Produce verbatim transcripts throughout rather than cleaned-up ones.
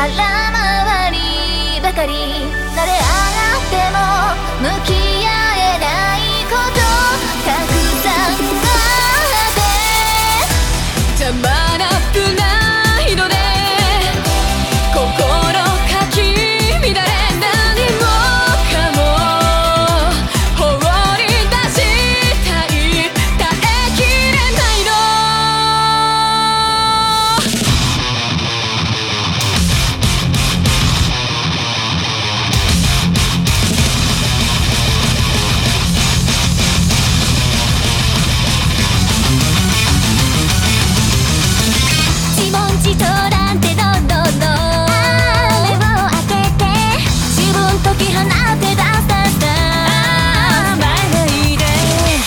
空回りばかり。慣れ合っても向き合えないことたくさんあって邪魔なプライドで心かき乱れ、何もかも放り出したい、耐えきれないの。自問自答なんてどんどんどん目を開けて自分解き放って出ささ甘えないで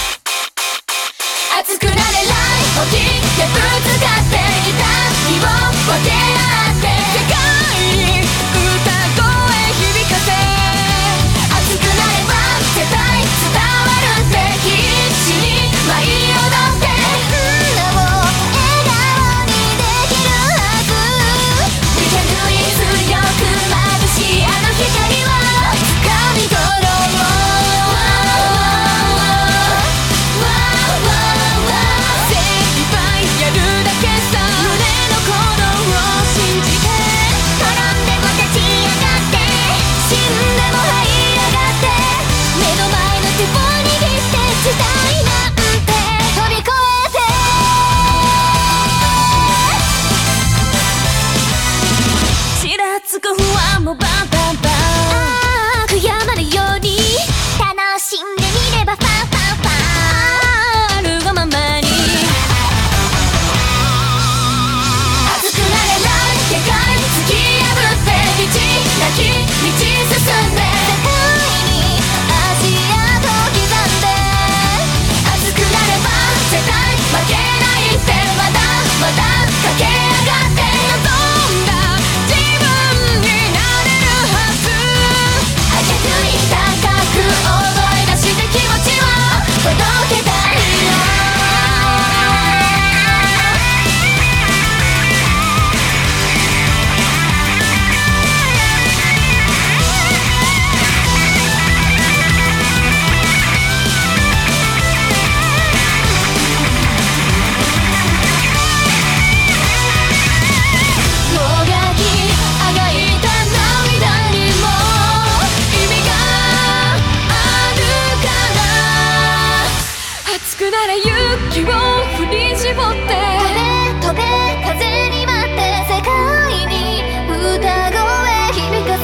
熱くなれライフを切ってぶつかっていた日を分け合って世界に歌声響かせ熱くなれば絶対伝わるって必死に舞い踊ってなお笑顔にできるはず We can do it 強く眩しいあの光を掴み取ろう精一杯やるだけさ胸の鼓動を信じて転んでも立ち上がって死んでも這い上がって目の前の手を握って時代なんて飛び越えてちらつく不安もバンバンバン悔やまぬように楽しんでみればファンファンファンあるがままに熱くなれない限界突き破って道なき道進んで世界に足跡刻んで熱くなれば絶対負けないってまだまだ駆け上がって望んだ自分になれるはず早くに高く思い出して気持ちを届けたいよもがきあがいた涙にも意味があるから熱くなれ勇気を振り絞って飛べ飛べ風に舞って世界に歌声響かせ響かせ響か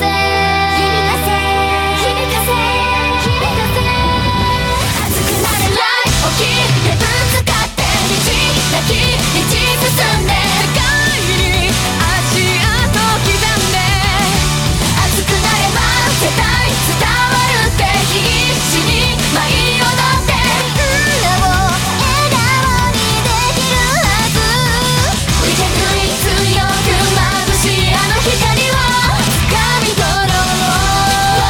せ響かせ熱くなれライフを切ってぶつかって道なき道進んで世界に足跡刻んで熱くなれば絶対伝わるって必死に舞い踊ってなお笑顔にできるはず We can do it 強く眩しいあの光を掴み取ろう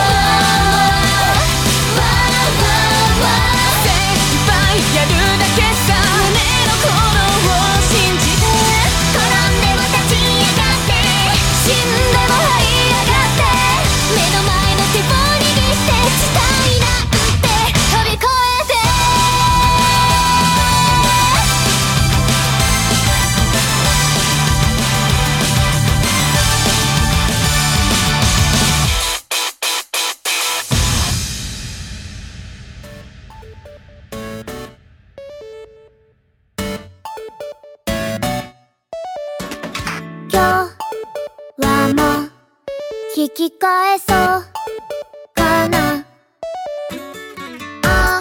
精一杯やるだけさ胸の鼓動を信じて転んでも立ち上がって死んでも這い上がって目の前の手を握って時代なんて飛び越えて今日はもう引き返そう